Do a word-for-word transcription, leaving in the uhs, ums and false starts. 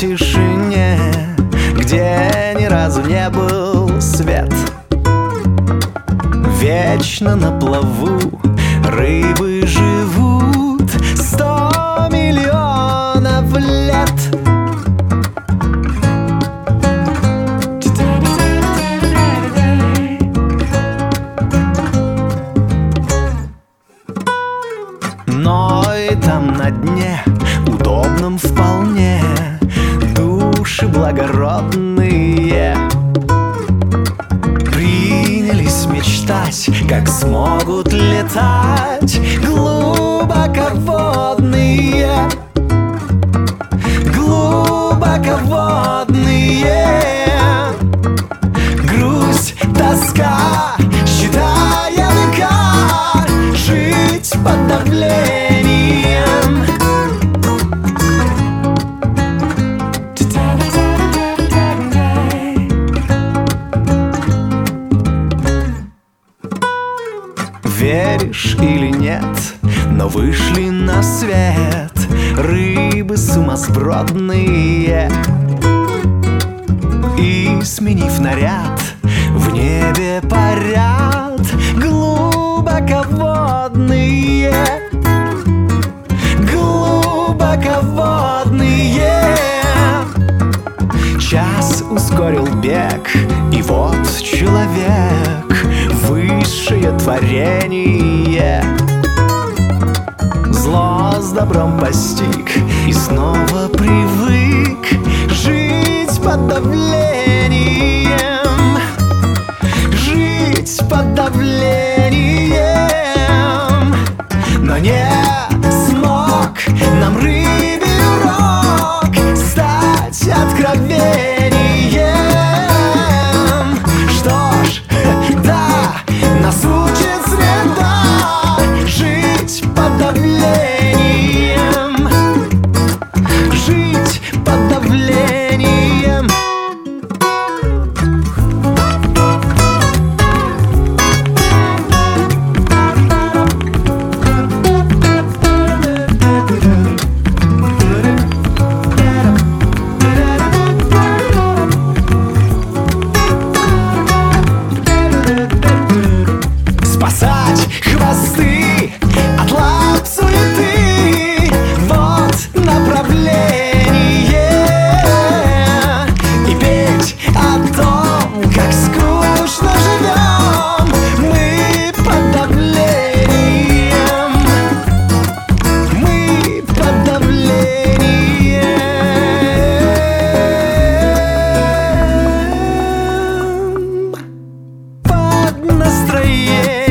тишине, где ни разу не был свет. Вечно на плаву рыбы живут сто миллионов лет. Но и там на дне, удобном вполне, души благородные принялись мечтать, как смогут летать глубоководные, глубоководные. Грусть, тоска, считая века, жить под давлением. Веришь или нет, но вышли на свет рыбы сумасбродные, и, сменив наряд, в небе парят глубоководные, глубоководные. Час ускорил бег, и вот человек, высшее творение, зло с добром постиг и снова привык жить под давлением, жить под давлением. Но не смог нам рыбий урок стать откровением. Что ж, да, нас учит среда жить под давлением, жить под давлением. Спасать хвосты от лап суеты, вот направление. И петь о том, как скучно живем мы под давлением, мы под давлением, под настроением.